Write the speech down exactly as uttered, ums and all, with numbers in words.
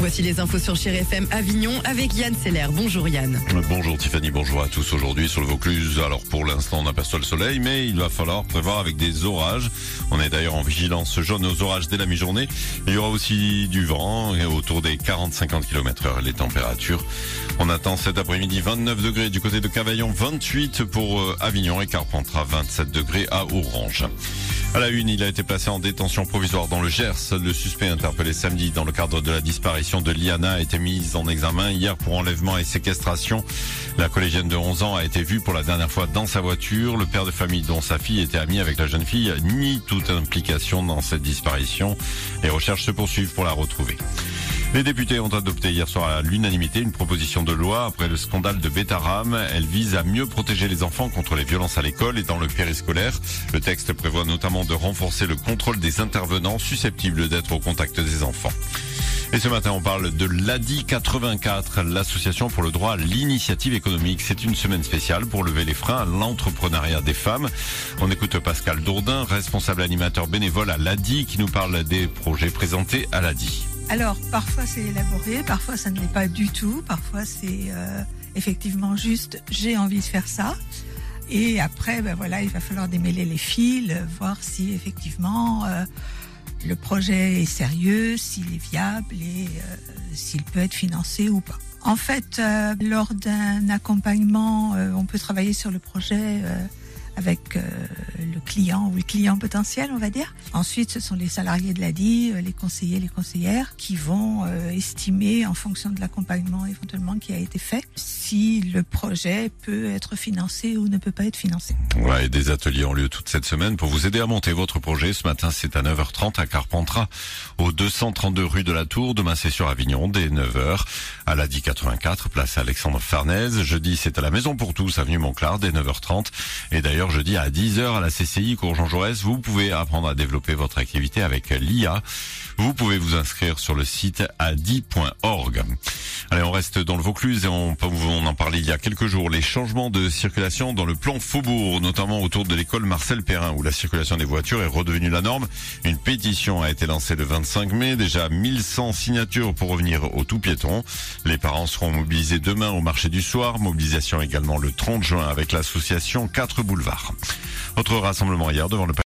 Voici les infos sur Chéri F M Avignon avec Yann Seller. Bonjour Yann. Bonjour Tiffany, bonjour à tous. Aujourd'hui sur le Vaucluse, alors pour l'instant on aperçoit le soleil, mais il va falloir prévoir avec des orages. On est d'ailleurs en vigilance jaune aux orages dès la mi-journée. Il y aura aussi du vent autour des quarante à cinquante kilomètres heure. Les températures, on attend cet après-midi vingt-neuf degrés du côté de Cavaillon, vingt-huit pour Avignon et Carpentras, vingt-sept degrés à Orange. À la une, il a été placé en détention provisoire dans le Gers. Le suspect interpellé samedi dans le cadre de la disparition de Liana a été mis en examen hier pour enlèvement et séquestration. La collégienne de onze ans a été vue pour la dernière fois dans sa voiture. Le père de famille dont sa fille était amie avec la jeune fille nie toute implication dans cette disparition. Les recherches se poursuivent pour la retrouver. Les députés ont adopté hier soir à l'unanimité une proposition de loi après le scandale de Betaram. Elle vise à mieux protéger les enfants contre les violences à l'école et dans le périscolaire. Le texte prévoit notamment de renforcer le contrôle des intervenants susceptibles d'être au contact des enfants. Et ce matin, on parle de l'A D I quatre-vingt-quatre, l'association pour le droit à l'initiative économique. C'est une semaine spéciale pour lever les freins à l'entrepreneuriat des femmes. On écoute Pascal Dourdin, responsable animateur bénévole à l'A D I, qui nous parle des projets présentés à l'A D I. Alors, parfois c'est élaboré, parfois ça ne l'est pas du tout, parfois c'est euh, effectivement juste j'ai envie de faire ça. Et après, ben voilà, il va falloir démêler les fils, voir si effectivement euh, le projet est sérieux, s'il est viable et euh, s'il peut être financé ou pas. En fait, euh, lors d'un accompagnement, euh, on peut travailler sur le projet euh, avec euh, le client ou le client potentiel, on va dire. Ensuite, ce sont les salariés de l'A D I, euh, les conseillers, les conseillères, qui vont euh, estimer en fonction de l'accompagnement éventuellement qui a été fait, si le projet peut être financé ou ne peut pas être financé. Ouais, et des ateliers ont lieu toute cette semaine pour vous aider à monter votre projet. Ce matin, c'est à neuf heures trente à Carpentras, au deux cent trente-deux rue de la Tour. Demain, c'est sur Avignon, dès neuf heures, à l'A D I quatre-vingt-quatre, place Alexandre Farnèse. Jeudi, c'est à la Maison pour tous, avenue Montclar, dès neuf heures trente. Et d'ailleurs, jeudi à dix heures à la C C I, cours Jean Jaurès, vous pouvez apprendre à développer votre activité avec l'I A. Vous pouvez vous inscrire sur le site a d i point org. Allez, on reste dans le Vaucluse et on, on en parlait il y a quelques jours. Les changements de circulation dans le plan Faubourg, notamment autour de l'école Marcel Perrin, où la circulation des voitures est redevenue la norme. Une pétition a été lancée le vingt-cinq mai, déjà mille cent signatures pour revenir au tout piéton. Les parents seront mobilisés demain au marché du soir. Mobilisation également le trente juin avec l'association quatre boulevards. Autre rassemblement hier devant le